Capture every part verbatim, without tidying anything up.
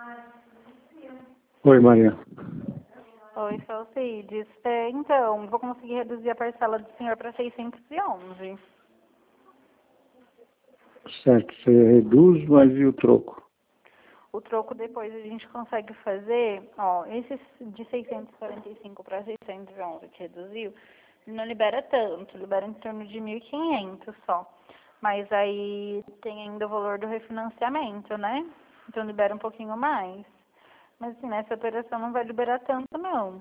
Oi, Maria. Oi, Celcides. É, então, vou conseguir reduzir a parcela do senhor para seiscentos e onze. Certo, você reduz, mas e o troco? O troco depois a gente consegue fazer, ó, esse de seiscentos e quarenta e cinco para seiscentos e onze que reduziu, não libera tanto, libera em torno de mil e quinhentos só. Mas aí tem ainda o valor do refinanciamento, né? Então libera um pouquinho mais. Mas assim, nessa operação não vai liberar tanto, não.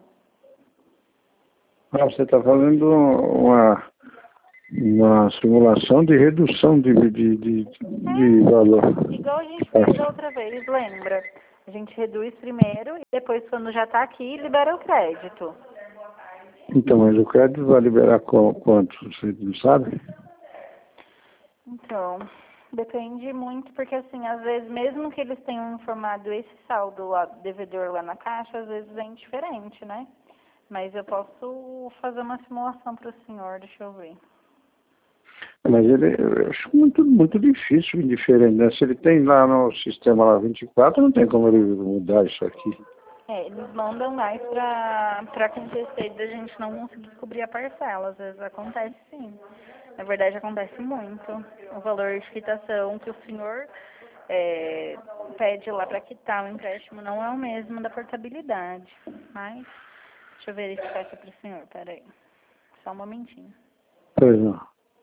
Ah, você está fazendo uma, uma simulação de redução de, de, de, de valor. Igual a gente fez da outra vez, lembra? A gente reduz primeiro e depois, quando já está aqui, libera o crédito. Então, mas o crédito vai liberar qu- quanto? Você não sabe? Então, depende muito, porque assim, às vezes, mesmo que eles tenham informado esse saldo lá, devedor lá na caixa, às vezes vem diferente, né? Mas eu posso fazer uma simulação para o senhor, deixa eu ver. Mas ele, eu acho muito, muito difícil, indiferente, né? Se ele tem lá no sistema lá vinte e quatro, não tem como ele mudar isso aqui. É, eles mandam mais pra, pra acontecer da gente não conseguir cobrir a parcela. Às vezes acontece sim. Na verdade acontece muito. O valor de quitação que o senhor é, pede lá para quitar o empréstimo não é o mesmo da portabilidade. Mas, deixa eu verificar aqui pro senhor, peraí. Só um momentinho. Pois não.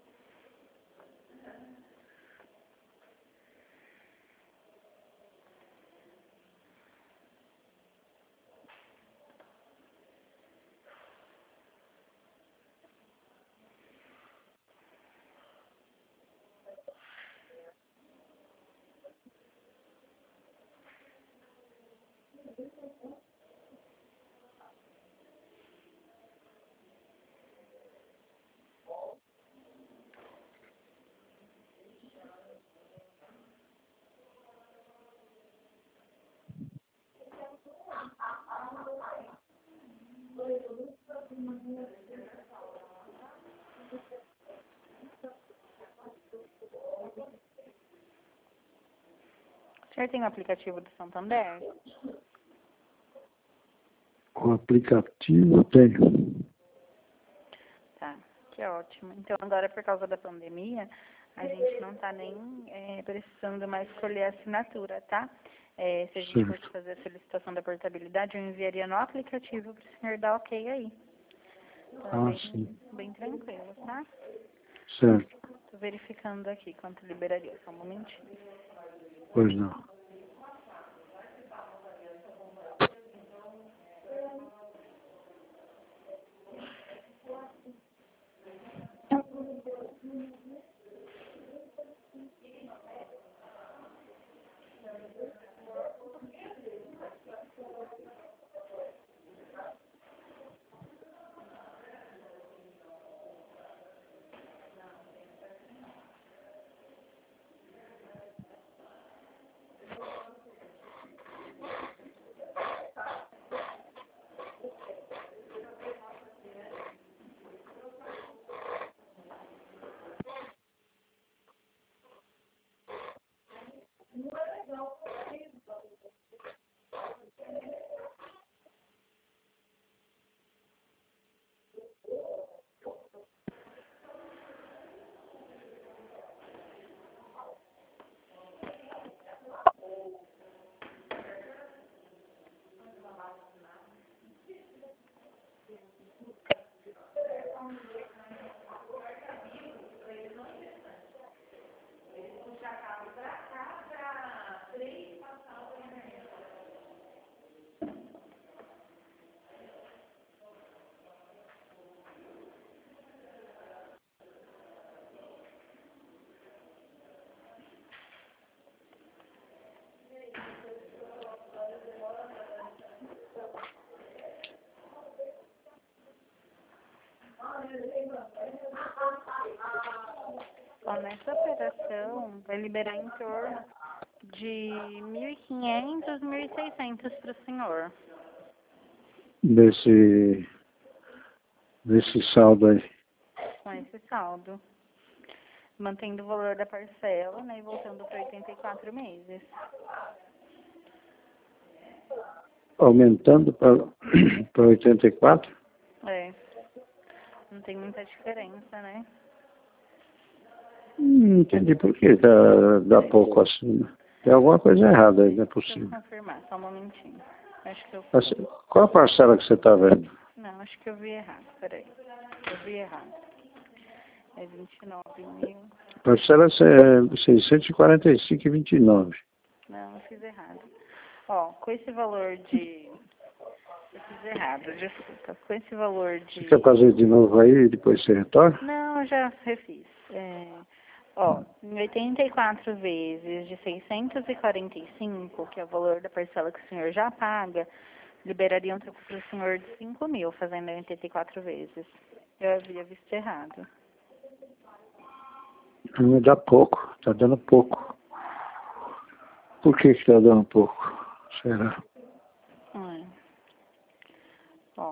O senhor tem o aplicativo do Santander? O aplicativo tem. Tá, que ótimo. Então, agora, por causa da pandemia, a gente não tá nem é, precisando mais escolher a assinatura, tá? É, se a gente fosse Certo. fazer a solicitação da portabilidade, eu enviaria no aplicativo para o senhor dar ok aí. Então, é Ah, sim. bem, bem tranquilo, tá? Certo. Tô verificando aqui quanto liberaria, só um momentinho. Pois não. Ó, nessa operação, vai liberar em torno de mil e quinhentos, mil e seiscentos para o senhor. Desse, desse saldo aí. Com esse saldo. Mantendo o valor da parcela, né, e voltando para oitenta e quatro meses. aumentando para oitenta e quatro? É. Não tem muita diferença, né? Não entendi por que dá, dá pouco acima. Tem alguma coisa errada aí, não é Deixa eu possível. confirmar, só um momentinho. Acho que eu... Mas qual a parcela que você está vendo? Não, acho que eu vi errado. Peraí. Eu vi errado. É vinte e nove mil. Parcela é seiscentos e quarenta e cinco e vinte e nove. Não, eu fiz errado. Ó, com esse valor de... Eu fiz errado, desculpa. Com esse valor Você de... quer fazer de novo aí e depois você retorna? Não, eu já refiz. É... Ó, em oitenta e quatro vezes de seiscentos e quarenta e cinco, que é o valor da parcela que o senhor já paga, liberaria um troco para o senhor de cinco mil, fazendo oitenta e quatro vezes. Eu havia visto errado. Não dá pouco, tá dando pouco. Por que que tá dando pouco? Será? Hum. Ó,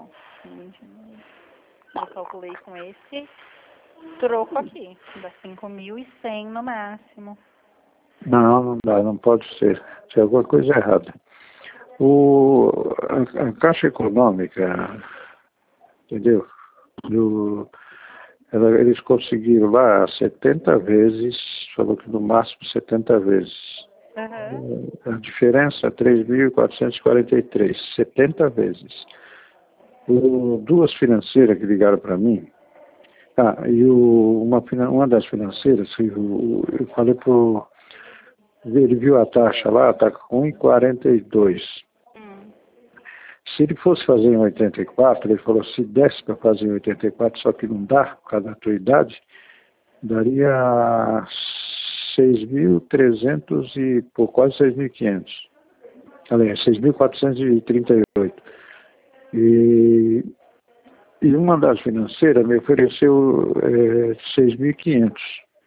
eu calculei com esse troco aqui, dá cinco mil e cem no máximo. Não, não dá, não pode ser. Tem alguma coisa errada. O, a, a Caixa Econômica, entendeu? Do, ela, eles conseguiram lá setenta vezes, falou que no máximo setenta vezes. Uhum. A diferença é três mil quatrocentos e quarenta e três, setenta vezes. O, duas financeiras que ligaram para mim, ah, e o, uma, uma das financeiras, eu, eu falei pro, ele viu a taxa lá, está com um vírgula quarenta e dois. Hum. Se ele fosse fazer em oitenta e quatro, ele falou, se desse para fazer em oitenta e quatro, só que não dá, por causa da tua idade, daria seis mil e trezentos e, pô, quase seis mil e quinhentos. Aliás, seis mil quatrocentos e trinta e oito. E, e uma das financeiras me ofereceu é, seis mil e quinhentos.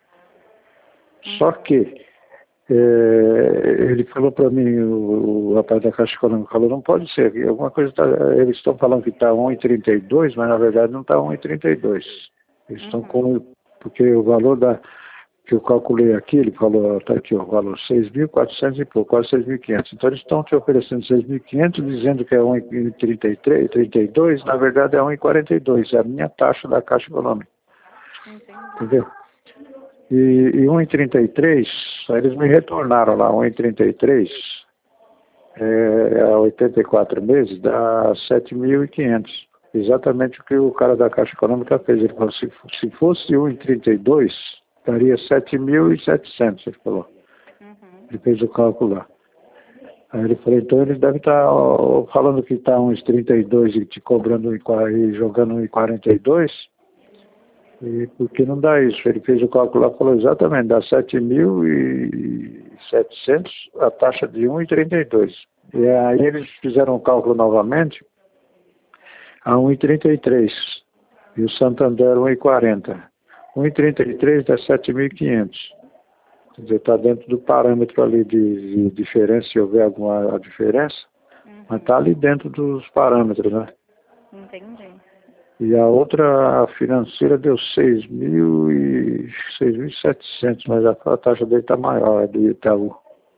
Só que é, ele falou para mim, o, o rapaz da Caixa Econômica falou, não pode ser, alguma coisa tá, eles estão falando que está um vírgula trinta e dois, mas na verdade não está um vírgula trinta e dois. Eles estão Uhum. com, porque o valor da, que eu calculei aqui, ele falou, está aqui ó, o valor seis mil e quatrocentos e pouco, quase seis mil e quinhentos. Então eles estão te oferecendo seis mil e quinhentos, dizendo que é um vírgula trinta e três, trinta e dois, na verdade é um vírgula quarenta e dois, é a minha taxa da Caixa Econômica. Entendi. Entendeu? E, e um vírgula trinta e três, eles me retornaram lá, um vírgula trinta e três, é, a oitenta e quatro meses, dá sete mil e quinhentos. Exatamente o que o cara da Caixa Econômica fez. Ele falou, se, se fosse um vírgula trinta e dois, daria sete mil e setecentos, ele falou. Uhum. Ele fez o cálculo lá. Aí ele falou, então eles devem estar ó, falando que está uns trinta e dois e te cobrando e jogando um vírgula quarenta e dois. E porque não dá isso? Ele fez o cálculo lá e falou exatamente, dá sete mil e setecentos a taxa de um vírgula trinta e dois. E aí eles fizeram o cálculo novamente a um vírgula trinta e três. E o Santander um vírgula quarenta. um vírgula trinta e três dá sete mil e quinhentos. Quer dizer, está dentro do parâmetro ali de, de diferença, se houver alguma diferença, Uhum. mas está ali dentro dos parâmetros, né? Entendi. E a outra financeira deu seis mil e setecentos, mas a, a taxa dele está maior, a do Itaú.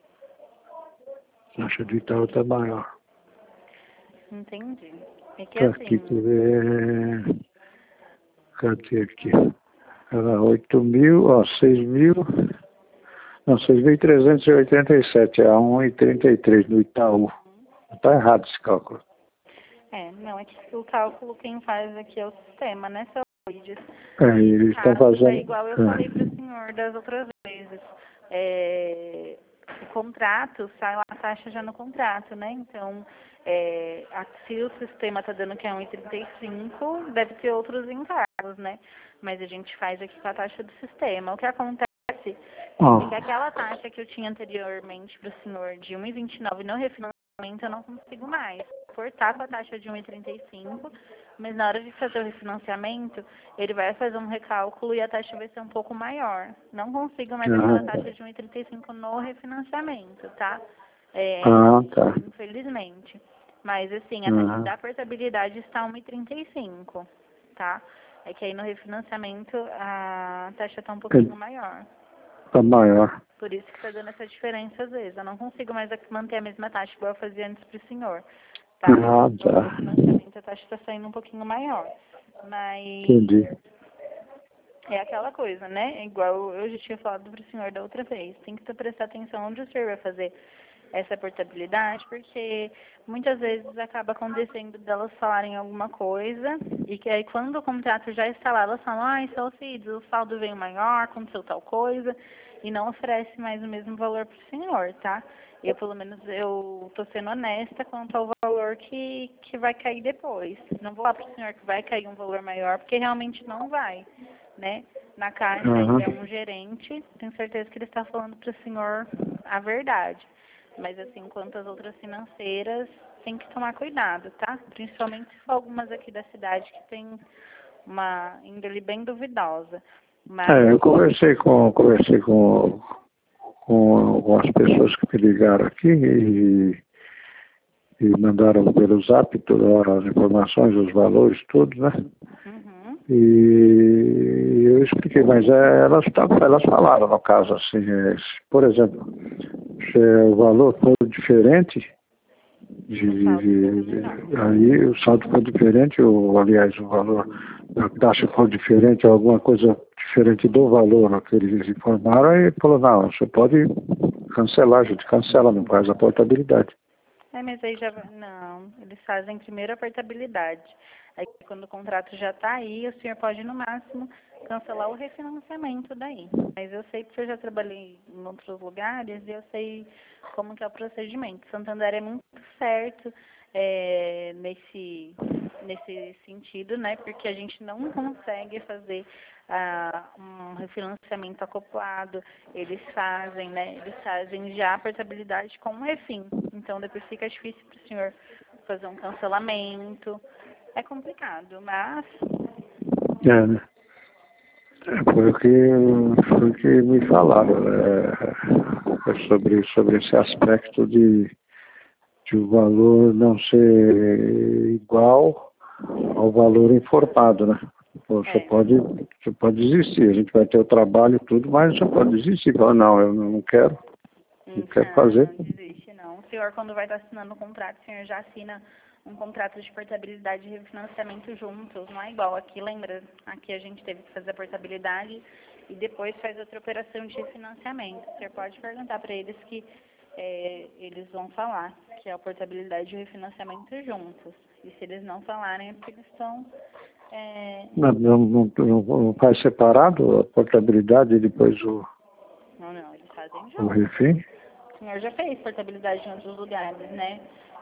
A taxa do Itaú está maior. Entendi. É que Tá aqui, assim... quer ver... Cadê aqui? Ela, oito mil, ó, seis mil... Não, seis mil trezentos e oitenta e sete, é a um vírgula trinta e três no Itaú. Está errado esse cálculo. É, não, é que o cálculo quem faz aqui é o sistema, né, seu Luiz? É, Nesse eles estão caso, fazendo... é igual eu É. falei para o senhor das outras vezes. É, o contrato, sai lá a taxa já no contrato, né? Então, é, a- se o sistema está dando que é um vírgula trinta e cinco, deve ter outros encargos, né? Mas a gente faz aqui com a taxa do sistema. O que acontece é que aquela taxa que eu tinha anteriormente para o senhor de um vírgula vinte e nove no refinanciamento eu não consigo mais. Cortar com a taxa de um vírgula trinta e cinco, mas na hora de fazer o refinanciamento, ele vai fazer um recálculo e a taxa vai ser um pouco maior. Não consigo mais Ah, aquela taxa de um vírgula trinta e cinco no refinanciamento, tá? É, ah, tá. infelizmente. Mas assim, a taxa Ah, da portabilidade está um vírgula trinta e cinco, tá? É que aí no refinanciamento a taxa está um pouquinho maior. está maior. Por isso que está dando essa diferença às vezes. Eu não consigo mais manter a mesma taxa igual eu fazia antes para o senhor. Tá? Ah, Então, o tá. financiamento, a taxa está saindo um pouquinho maior. Mas Entendi. é aquela coisa, né? Igual eu já tinha falado para o senhor da outra vez. Tem que prestar atenção onde o senhor vai fazer essa portabilidade, porque muitas vezes acaba acontecendo delas falarem alguma coisa e que aí quando o contrato já está lá, elas falam, ai, seu Cids, o saldo veio maior, aconteceu tal coisa, e não oferece mais o mesmo valor para o senhor, tá? Eu, pelo menos, eu estou sendo honesta quanto ao valor que, que vai cair depois. Não vou falar para o senhor que vai cair um valor maior, porque realmente não vai, né? Na Caixa Uhum. ainda é um gerente, tenho certeza que ele está falando para o senhor a verdade. Mas, assim, quanto às outras financeiras, tem que tomar cuidado, tá? Principalmente se for algumas aqui da cidade que tem uma índole bem duvidosa. Mas, É, eu conversei com, conversei com, com, com as pessoas que me ligaram aqui e, e mandaram pelo zap todas as informações, os valores, tudo, né? uhum, E eu expliquei, mas é, elas, tavam- elas falaram no caso assim, é, se, por exemplo, se o valor for diferente, de, o saldo fica de- menor. de- aí o saldo for diferente, ou aliás, o valor da taxa for diferente, alguma coisa diferente do valor que eles informaram, aí falou, não, você pode cancelar, a gente cancela, não faz a portabilidade. É, mas aí já vai... Não, eles fazem primeiro a portabilidade. Aí, quando o contrato já está aí, o senhor pode, no máximo, cancelar o refinanciamento daí. Mas eu sei porque eu já trabalhei em outros lugares e eu sei como que é o procedimento. Santander é muito certo é, nesse, nesse sentido, né? Porque a gente não consegue fazer ah, um refinanciamento acoplado. Eles fazem, né? Eles fazem já a portabilidade com o refim. Então, depois fica difícil para o senhor fazer um cancelamento. É complicado, mas... É, né? É, foi o que, foi o que me falaram, é, é sobre, sobre esse aspecto de, de o valor não ser igual ao valor informado, né? Você É, pode, você pode desistir, a gente vai ter o trabalho e tudo, mas você pode desistir, falar, não, eu não quero, não quero não, fazer. não desiste, não. O senhor, quando vai estar assinando o contrato, o senhor já assina um contrato de portabilidade e refinanciamento juntos, não é igual aqui, lembra? Aqui a gente teve que fazer a portabilidade e depois faz outra operação de refinanciamento. O senhor pode perguntar para eles que é, eles vão falar que é a portabilidade e o refinanciamento juntos. E se eles não falarem é porque eles estão... É... Não, não, não, não- não faz separado a portabilidade e depois o, Não, não, eles fazem o juntos. refim? O senhor já fez portabilidade em outros lugares, né?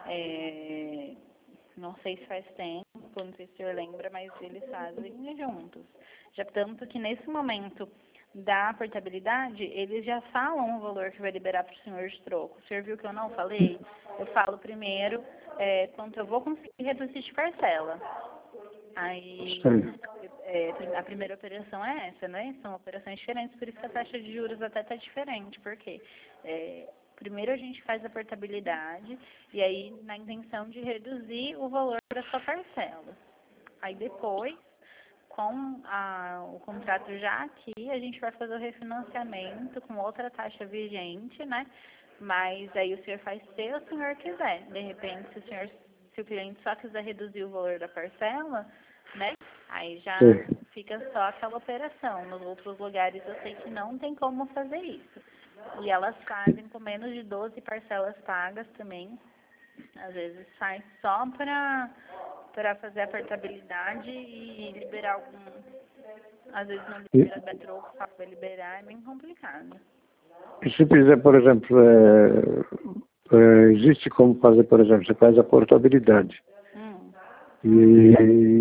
É, não sei se faz tempo, não sei se o senhor lembra, mas eles fazem juntos. Já tanto que nesse momento da portabilidade, eles já falam o valor que vai liberar para o senhor de troco. O senhor viu que eu não falei? Eu falo primeiro é, quanto eu vou conseguir reduzir de parcela. Aí, Sei. é, a primeira operação é essa, né? São operações diferentes, por isso que a taxa de juros até está diferente. Por quê? É, primeiro a gente faz a portabilidade e aí na intenção de reduzir o valor da sua parcela. Aí depois, com a, o contrato já aqui, a gente vai fazer o refinanciamento com outra taxa vigente, né? Mas aí o senhor faz se o senhor quiser. De repente, se o senhor, se o cliente só quiser reduzir o valor da parcela, né? Aí já Sei. fica só aquela operação. Nos outros lugares eu sei que não tem como fazer isso. E elas fazem com menos de doze parcelas pagas também. Às vezes faz só para para fazer a portabilidade e liberar algum... Às vezes não E, libera troco, só para liberar, é bem complicado. e se fizer, por exemplo, é, é, existe como fazer, por exemplo, você faz a portabilidade. Hum. E,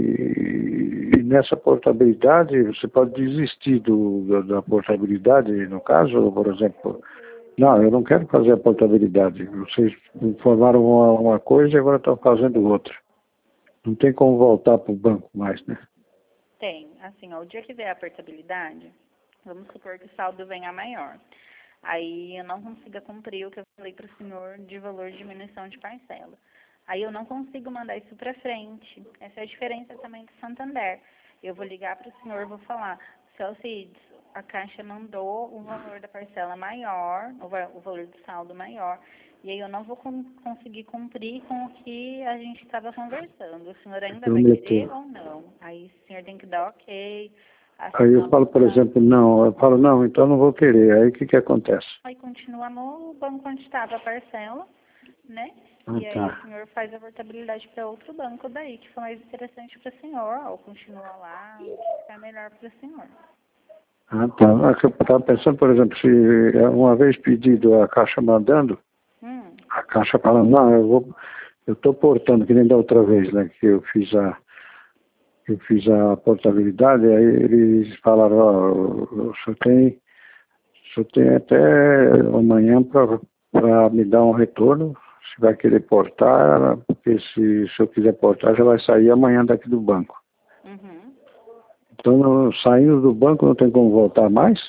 e nessa portabilidade, você pode desistir do, da, da portabilidade, no caso, por exemplo, não, eu não quero fazer a portabilidade. Vocês informaram uma, uma coisa e agora estão fazendo outra. Não tem como voltar para o banco mais, né? Tem, assim, ó, o dia que vier a portabilidade, vamos supor que o saldo venha maior. Aí eu não consiga cumprir o que eu falei para o senhor de valor de diminuição de parcela. Aí eu não consigo mandar isso para frente. Essa é a diferença também do Santander. Eu vou ligar para o senhor e vou falar, seu Cids, a Caixa mandou o valor da parcela maior, o, va o valor do saldo maior, e aí eu não vou com conseguir cumprir com o que a gente estava conversando. O senhor ainda vai querer ou não? Aí o senhor tem que dar ok. Aí eu falo, por exemplo, não, eu falo, não, então não vou querer. Aí o que que acontece? Aí continua no banco onde estava a parcela, né? Ah, e aí tá. o senhor faz a portabilidade para outro banco daí, que for mais interessante para o senhor, ou continua lá, o que ficar melhor para o senhor. Ah, tá. Eu estava pensando, por exemplo, se uma vez pedido a Caixa mandando, Hum. a Caixa fala, não, eu vou, eu estou portando, que nem da outra vez, né, que eu fiz a, eu fiz a portabilidade, aí eles falaram, ó, o senhor tem, o senhor tem até amanhã para me dar um retorno, se vai querer portar, porque se, se eu quiser portar, já vai sair amanhã daqui do banco. Uhum. Então, saindo do banco, não tem como voltar mais?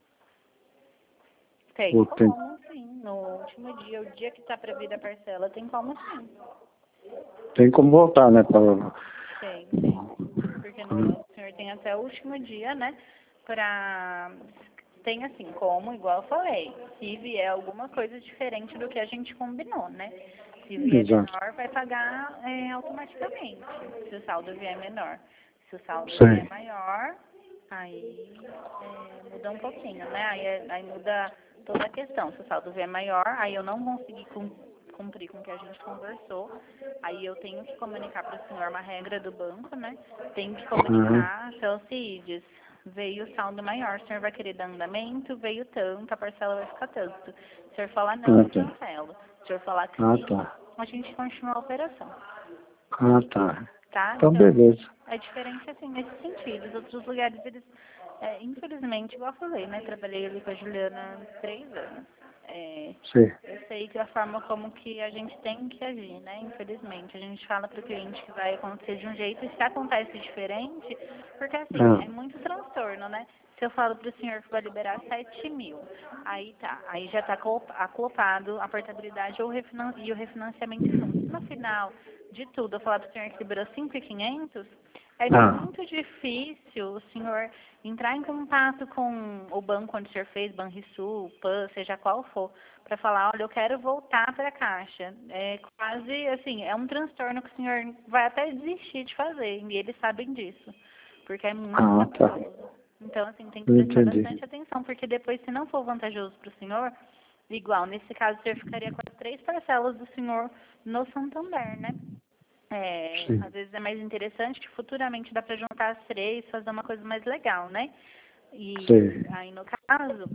Tem Ou como, tem, sim. No último dia, o dia que está para vir a parcela, tem como sim. tem como voltar, né? Pra, Tem, tem. Porque no, o senhor tem até o último dia, né? Pra... Tem assim, como, igual eu falei, se vier alguma coisa diferente do que a gente combinou, né? Se vier exato. menor, vai pagar é, automaticamente, se o saldo vier menor. Se o saldo Sim. vier maior, aí é, muda um pouquinho, né? Aí, é- aí muda toda a questão. Se o saldo vier maior, aí eu não consegui cum- cumprir com o que a gente conversou, aí eu tenho que comunicar para o senhor uma regra do banco, né? Tenho que comunicar, seu Alcides, veio o saldo maior, o senhor vai querer dar andamento, veio tanto, a parcela vai ficar tanto. Se o senhor falar não, Ah, eu tá. cancelo. Se o senhor falar que Ah, sim, tá. a gente continua a operação, Ah, tá. tá? Então, Então, beleza. é diferente assim nesse sentido. Os outros lugares, eles, é, infelizmente, igual eu falei, né? Trabalhei ali com a Juliana há três anos. É, Sim. eu sei que a forma como que a gente tem que agir, né? Infelizmente, a gente fala para o cliente que vai acontecer de um jeito e se acontece diferente, porque assim, Ah, é muito transtorno, né? Se eu falo para o senhor que vai liberar sete mil, aí tá, aí já está aclopado a portabilidade ou refinan e o refinanciamento junto. Se no final de tudo eu falar para o senhor que liberou cinco mil e quinhentos, é ah, muito difícil o senhor entrar em contato com o banco onde o senhor fez, Banrisul, Pan, seja qual for, para falar, olha, eu quero voltar para a Caixa. É quase, assim, é um transtorno que o senhor vai até desistir de fazer, e eles sabem disso, porque é muito ah, tá. trabalhoso. Então, assim, tem que prestar Entendi. bastante atenção, porque depois, se não for vantajoso para o senhor, igual, nesse caso, o senhor ficaria com as três parcelas do senhor no Santander, né? É, Sim. às vezes é mais interessante que futuramente dá para juntar as três, fazer uma coisa mais legal, né? E Sim. aí, no caso,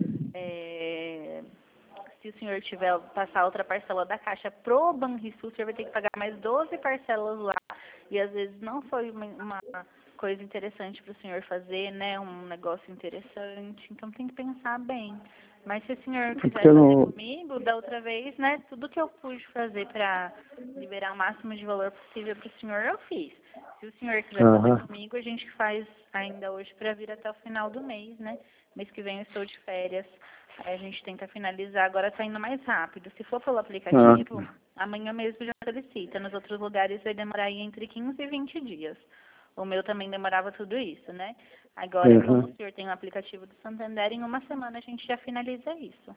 é, se o senhor tiver passar outra parcela da Caixa pro Banrisul, o senhor vai ter que pagar mais doze parcelas lá. E às vezes não foi uma, uma coisa interessante para o senhor fazer, né? Um negócio interessante. Então tem que pensar bem. Mas se o senhor É quiser porque eu fazer não... comigo, da outra vez, né? Tudo que eu pude fazer para liberar o máximo de valor possível para o senhor, eu fiz. Se o senhor quiser fazer Aham. comigo, a gente faz ainda hoje para vir até o final do mês, né? Mês que vem eu estou de férias. Aí a gente tenta finalizar. Agora está indo mais rápido. Se for pelo Ah, aplicativo, amanhã mesmo já solicita. Nos outros lugares vai demorar aí entre quinze e vinte dias. O meu também demorava tudo isso, né? Agora, como aham. o senhor tem o aplicativo do Santander, em uma semana a gente já finaliza isso.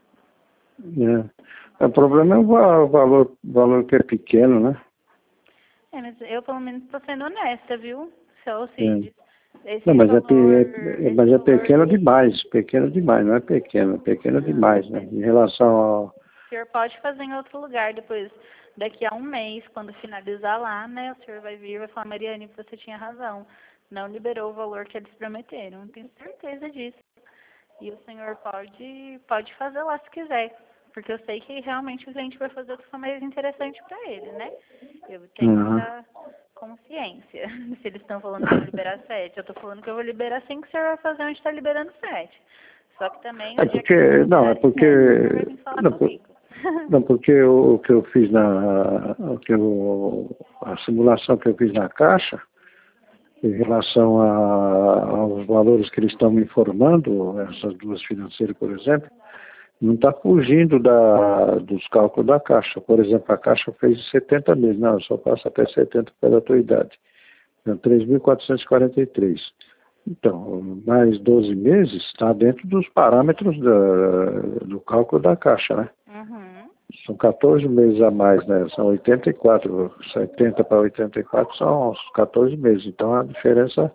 É. O problema é o va- o valor, o valor que é pequeno, né? É, mas eu pelo menos estou sendo honesta, viu, seu É. Cid? Esse Não, mas é, pe- valor, é- é- esse mas é valor pequeno demais, pequeno demais, não é pequeno, é pequeno não, demais, né? Em relação ao... o senhor pode fazer em outro lugar depois, daqui a um mês, quando finalizar lá, né? O senhor vai vir e vai falar, Mariane, você tinha razão. Não liberou o valor que eles prometeram. Eu tenho certeza disso. E o senhor pode, pode fazer lá se quiser. Porque eu sei que realmente o cliente vai fazer o que for mais interessante para ele, né? Eu tenho Aham. essa consciência. Se eles estão falando que eu vou liberar sete, eu estou falando que eu vou liberar cinco, o senhor vai fazer onde está liberando sete. Só que também, É o dia que eles porque, não, é liberarem porque, sete, o senhor vai vir falar não, por- comigo. não, porque o, o que eu fiz na, o que eu, a simulação que eu fiz na Caixa, em relação a, aos valores que eles estão me informando, essas duas financeiras, por exemplo, não está fugindo da, dos cálculos da Caixa. Por exemplo, a Caixa fez setenta meses, não, eu só passo até setenta pela tua idade. Então, três mil quatrocentos e quarenta e três. Então, mais doze meses está dentro dos parâmetros da, do cálculo da Caixa, né? Uhum. São quatorze meses a mais, né? São oitenta e quatro, setenta para oitenta e quatro são os quatorze meses. Então, a diferença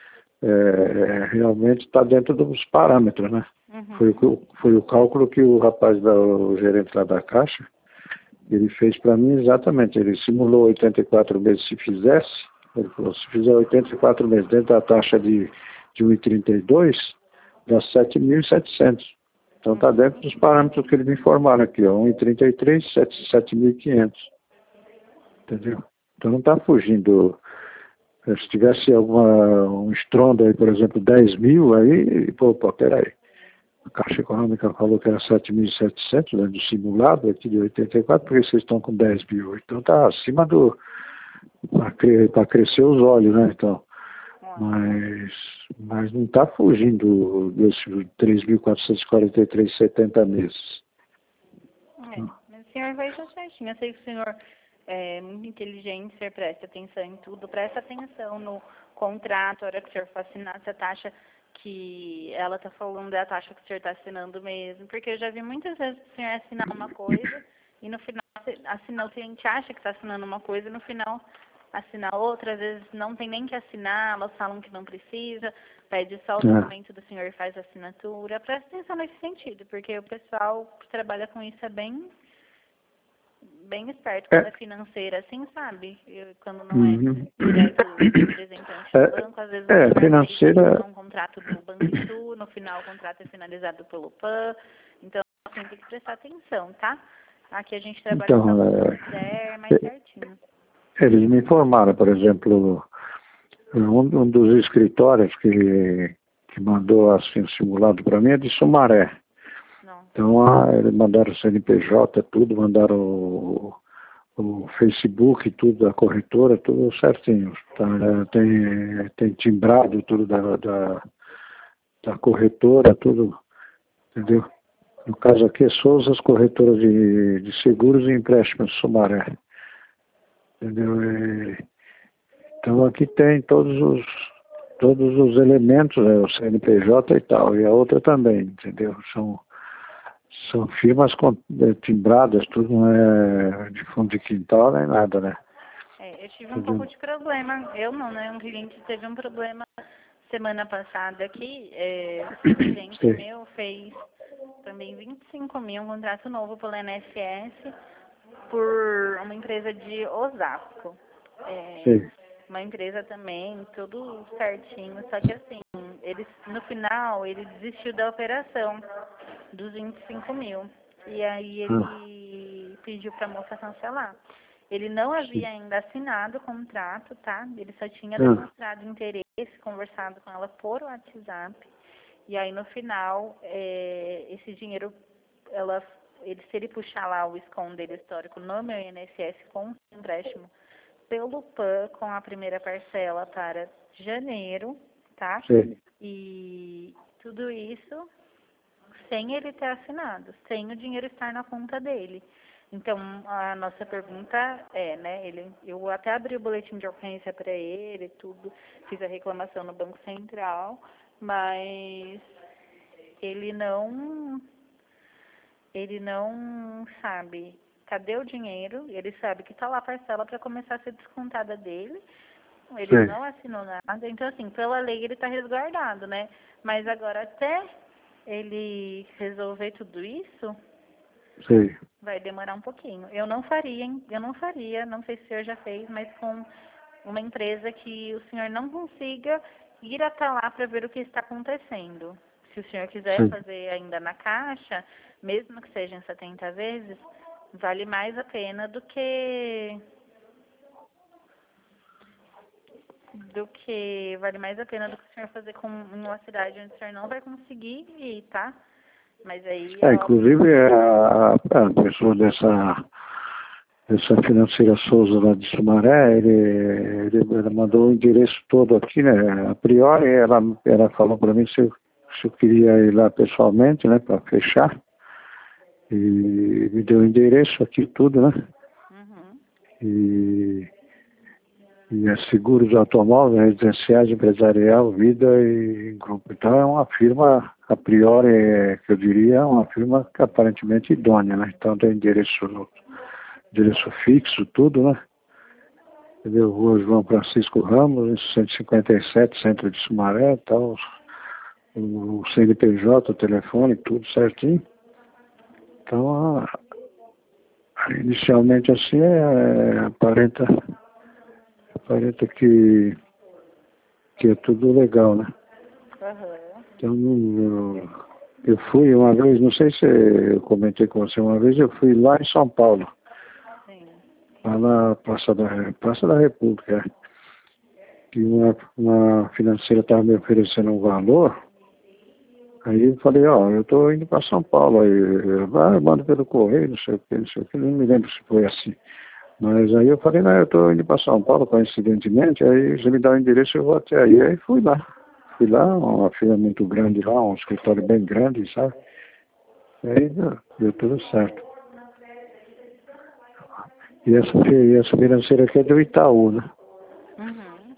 é, realmente está dentro dos parâmetros, né? Uhum. Foi, o, foi o cálculo que o rapaz, da, o gerente lá da Caixa, ele fez para mim exatamente. Ele simulou oitenta e quatro meses se fizesse. Ele falou, se fizer oitenta e quatro meses dentro da taxa de, de um vírgula trinta e dois, dá sete mil e setecentos. Então está dentro dos parâmetros que eles me informaram aqui, ó, um vírgula trinta e três, sete mil e quinhentos. Entendeu? Então não está fugindo. Se tivesse alguma, um estrondo aí, por exemplo, dez mil, aí, pô, pô, peraí. A Caixa Econômica falou que era sete mil e setecentos, né, do simulado aqui de oitenta e quatro, porque vocês estão com dez mil. Então está acima do... para crescer os olhos, né? Então, mas, mas não está fugindo desses três mil quatrocentos e quarenta e três, setenta meses. É, mas o senhor vai já certinho. Eu sei que o senhor é muito inteligente, o senhor presta atenção em tudo, presta atenção no contrato, a hora que o senhor for assinar, se a taxa que ela está falando é a taxa que o senhor está assinando mesmo, porque eu já vi muitas vezes o senhor assinar uma coisa e no final assinar, o cliente acha que está assinando uma coisa e no final assinar outra, às vezes não tem nem que assinar, elas falam que não precisa, pede só o documento do senhor e faz a assinatura. Presta atenção nesse sentido, porque o pessoal que trabalha com isso é bem, bem esperto quando é, é financeira, assim, sabe? Eu, quando não uhum. é direto representante é, do banco, às vezes é, o senhor financeira... um contrato do Banrisul, no final o contrato é finalizado pelo P A N, então assim, tem que prestar atenção, tá? Aqui a gente trabalha então, só com é, o que der mais certinho. Eles me informaram, por exemplo, um, um dos escritórios que, que mandou assim, o simulado para mim é de Sumaré. Não. Então, ah, eles mandaram o C N P J, tudo, mandaram o, o Facebook, tudo, a corretora, tudo certinho. Tá, né? tem, tem timbrado tudo da, da, da corretora, tudo, entendeu? No caso aqui é Souzas Corretoras de, de Seguros e Empréstimos, Sumaré. Entendeu? E, então aqui tem todos os, todos os elementos, né, o C N P J e tal, e a outra também, entendeu? São, são firmas com, é, timbradas, tudo não é de fundo de quintal nem nada, né? É, eu tive um entendeu? pouco de problema, eu não, né? Um cliente teve um problema semana passada aqui, é, o cliente Sim. meu fez também vinte e cinco mil, um contrato novo pelo I N S S por uma empresa de Osasco. É, uma empresa também, tudo certinho, só que assim, ele, no final ele desistiu da operação dos vinte e cinco mil. E aí ele pediu para a moça cancelar. Ele não havia ainda assinado o contrato, tá? Ele só tinha demonstrado interesse, conversado com ela por WhatsApp. E aí no final, é, esse dinheiro, ela, ele, se ele puxar lá o SCON dele histórico no meu I N S S com o empréstimo pelo P A N com a primeira parcela para janeiro, tá? Sim. E tudo isso sem ele ter assinado, sem o dinheiro estar na conta dele. Então, a nossa pergunta é, né, ele, eu até abri o boletim de ocorrência para ele, tudo, fiz a reclamação no Banco Central, mas ele não, ele não sabe cadê o dinheiro, ele sabe que está lá a parcela para começar a ser descontada dele, ele Sim. não assinou nada, então assim, pela lei ele está resguardado, né, mas agora até ele resolver tudo isso, Sim. vai demorar um pouquinho. Eu não faria, hein? eu não faria, não sei se o senhor já fez, mas com uma empresa que o senhor não consiga ir até lá para ver o que está acontecendo. Se o senhor quiser Sim. fazer ainda na Caixa, mesmo que seja em setenta vezes, vale mais a pena do que do que vale mais a pena do que o senhor fazer com em uma cidade onde o senhor não vai conseguir ir, tá? Mas aí é, inclusive a, a pessoa dessa essa financeira Souza lá de Sumaré, ele, ele, ela mandou o endereço todo aqui, né? A priori ela, ela falou para mim se eu, se eu queria ir lá pessoalmente, né, para fechar. E me deu o endereço aqui tudo, né? Uhum. E, E é seguro de automóvel, residenciais, empresarial, vida e grupo. Então é uma firma, a priori, é, que eu diria, é uma firma que aparentemente idônea, né? Então tem endereço, endereço fixo, tudo, né? Entendeu? Rua João Francisco Ramos, cento e cinquenta e sete, centro de Sumaré, tal, o C N P J, o telefone, tudo certinho. Então, a, inicialmente assim, é, aparenta, aparenta que, que é tudo legal, né? Uhum. Então, eu, eu fui uma vez, não sei se eu comentei com você uma vez, eu fui lá em São Paulo. Sim. Lá na Praça da, Praça da República, que uma, uma financeira estava me oferecendo um valor, aí eu falei, ó, eu estou indo para São Paulo, aí eu, ah, eu mando pelo correio, não sei o que, não sei o que, não me lembro se foi assim. Mas aí eu falei, não, eu estou indo para São Paulo, coincidentemente, aí você me dá o endereço, eu vou até aí. Aí fui lá, fui lá, uma fila muito grande lá, um escritório bem grande, sabe? Aí deu, deu tudo certo. E essa, e essa financeira aqui é do Itaú, né? Uhum.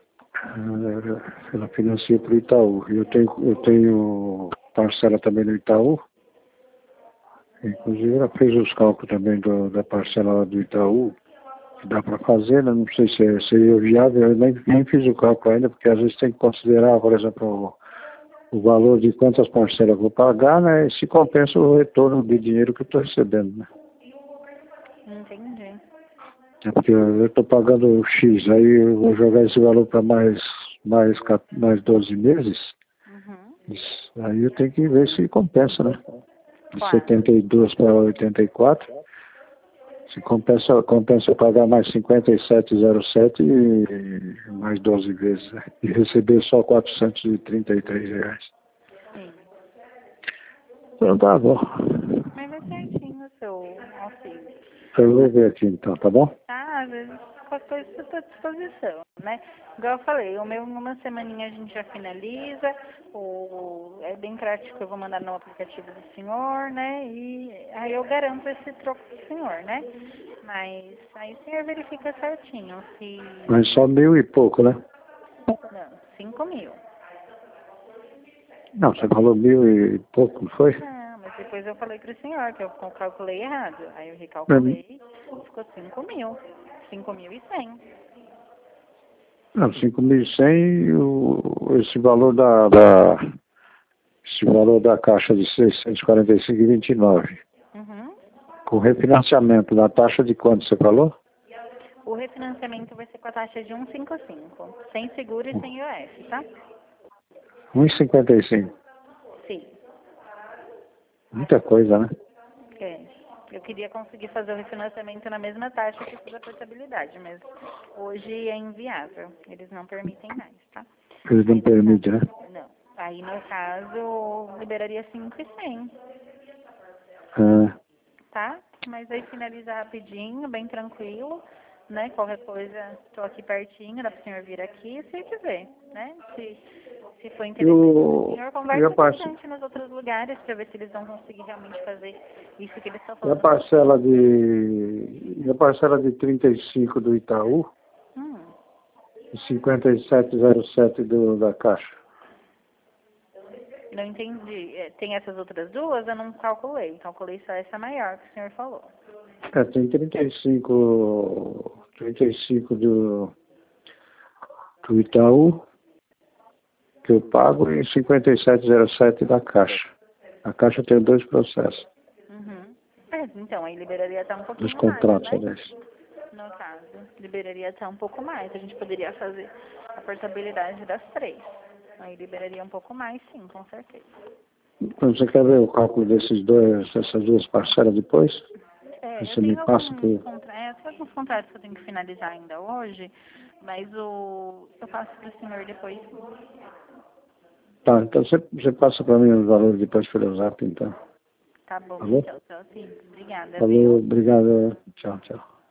Ela financia para o Itaú. Eu tenho, eu tenho parcela também no Itaú. Inclusive ela fez os cálculos também do, da parcela lá do Itaú, que dá para fazer, né? Não sei se é, se é viável, eu nem, nem fiz o cálculo ainda, porque às vezes tem que considerar, por exemplo, o, o valor de quantas parcelas eu vou pagar, né? E se compensa o retorno de dinheiro que eu estou recebendo, né? Entendi. É porque eu estou pagando o X, aí eu vou jogar esse valor para mais, mais, mais doze meses, Uhum. isso, aí eu tenho que ver se compensa, né? De Claro. setenta e dois para oitenta e quatro, se compensa, compensa pagar mais cinquenta e sete vírgula zero sete e mais doze vezes, né? E receber só quatrocentos e trinta e três reais. Sim. Então tá bom. Mas é certinho o seu auxílio. Eu vou ver aqui então, tá bom? Tá, às vezes qualquer coisa está à disposição, né? Igual eu falei, o meu numa semaninha a gente já finaliza, o, é bem prático, eu vou mandar no aplicativo do senhor, né? E aí eu garanto esse troco do senhor, né? Mas aí o senhor verifica certinho se... Mas só mil e pouco, né? Não, cinco mil. Não, você falou mil e pouco, não foi? Não, mas depois eu falei pro senhor que eu calculei errado. Aí eu Hum. recalculei, ficou cinco mil. Cinco mil e cem. Não, cinco mil e cem, o, esse valor da, da, esse valor da caixa de seiscentos e quarenta e cinco vírgula vinte e nove. Uhum. Com refinanciamento na taxa de quanto você falou? O refinanciamento vai ser com a taxa de cento e cinquenta e cinco, sem seguro e sem I O F, tá? um vírgula cinquenta e cinco. Sim. Muita coisa, né? É. Eu queria conseguir fazer o refinanciamento na mesma taxa que fiz a portabilidade, mas hoje é inviável. Eles não permitem mais, tá? Eles não Aí no permitem, né? caso, não. Aí no caso, liberaria cinco mil e cem, Ah, tá? Mas aí finaliza rapidinho, bem tranquilo, né? Qualquer coisa, estou aqui pertinho, dá para o senhor vir aqui se quiser, né? Se, se for interessante, o eu, senhor e a conversa parce- bastante nos outros lugares para ver se eles vão conseguir realmente fazer isso que eles estão e a falando. parcela de, e a parcela de trinta e cinco do Itaú Hum, e cinquenta e sete vírgula zero sete do, da Caixa. não entendi. É, tem essas outras duas? Eu não calculei. Calculei só essa maior que o senhor falou. É, tem trinta e cinco, trinta e cinco do, do Itaú, que eu pago, e cinquenta e sete vírgula zero sete da Caixa. A Caixa tem dois processos, Uhum. É, então, aí liberaria até um dos pouquinho mais, contratos, né? aliás. No caso, liberaria até um pouco mais. A gente poderia fazer a portabilidade das três. Aí liberaria um pouco mais, sim, com certeza. Então, você quer ver o cálculo desses dois, dessas duas parcelas depois? É, eu Você me tenho passa alguns, por... contra... é, eu tenho alguns contratos que eu tenho que finalizar ainda hoje, mas o... eu passo para o senhor depois. Tá, então você, você passa para mim os valores depois pelo zap, então. Tá bom, Falou? então, então sim. Obrigada, Falou, viu? obrigado. Tchau, tchau.